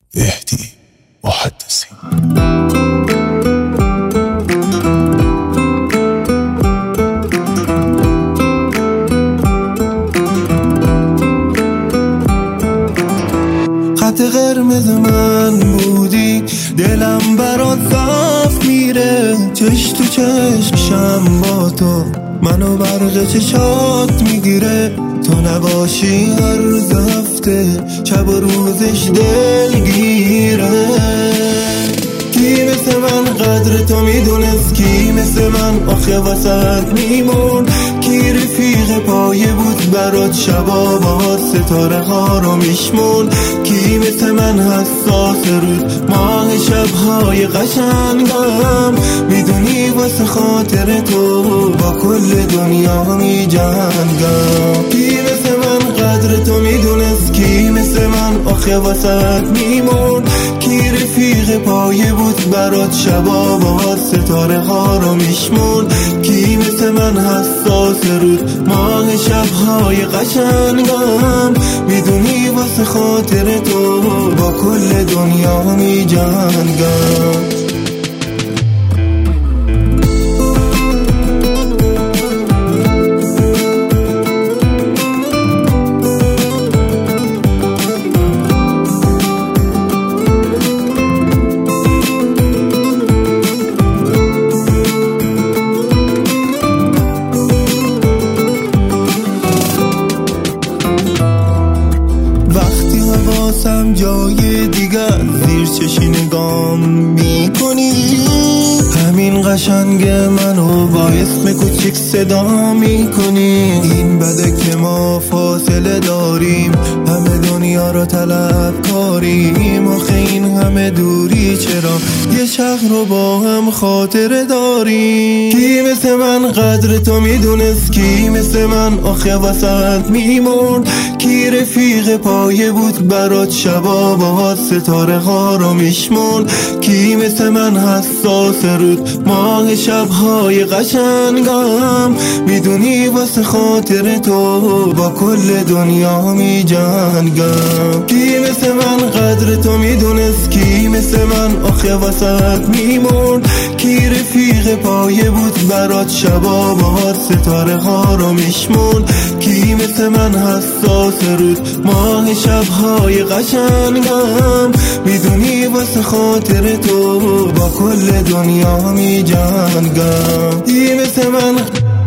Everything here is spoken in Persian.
اهدی محدثی. خط قرمز من بودی، دلم برات صاف میره، چش تو چشمشم با تو منو برق چشات میگیره. تو نباشی هر روز هفته شب و روزش دلگیره. کی مثل من قدر تو میدونست، کی مثل من آخه وسط میمون، کی رفیق پایه بود برات شبا با ستاره ها رو میشمون، کی مثل من حساس رود ماه شبهای قشنگم، میدونی واسه خاطر تو با کل دنیا میجنگم. کی مثل من قدر تو میدونست، کی مثل من آخه وسط میمون، کی رفیق پایه بود برات شبا با ستاره ها رو میشمون، کی مثل من حساس رود ماه شبهای قشنگم، میدونی واسه خاطر تو با کل دنیا میجنگم. حواسم جای دیگر زیر چشی نگام میکنی، همین قشنگ منو با اسم کوچیک صدا میکنی. این بده که ما فاصله داریم، همه دنیا رو طلب کاریم، آخه این همه دوری چرا یه شهر رو با هم خاطره داریم. کی مثل من قدر تو میدونست، کی مثل من آخه وسط میمون، کی رفیق پایه بود برات شبا با ستاره ها رو میشمون، کی مثل من حساس رود ماه شبهای قشنگم، میدونی واسه خاطر تو با کل دنیا میجنگم. کی مثل من قدر تو میدونست، کی مثل من آخه وسط میمون، کی رفیق پایه بود برات شبا با ستاره ها رو میشمون، کی مثل من حساس رود ماه شبهای قشنگم، میدونی واسه خاطر تو با کل دنیا میجنگم. کی مثل من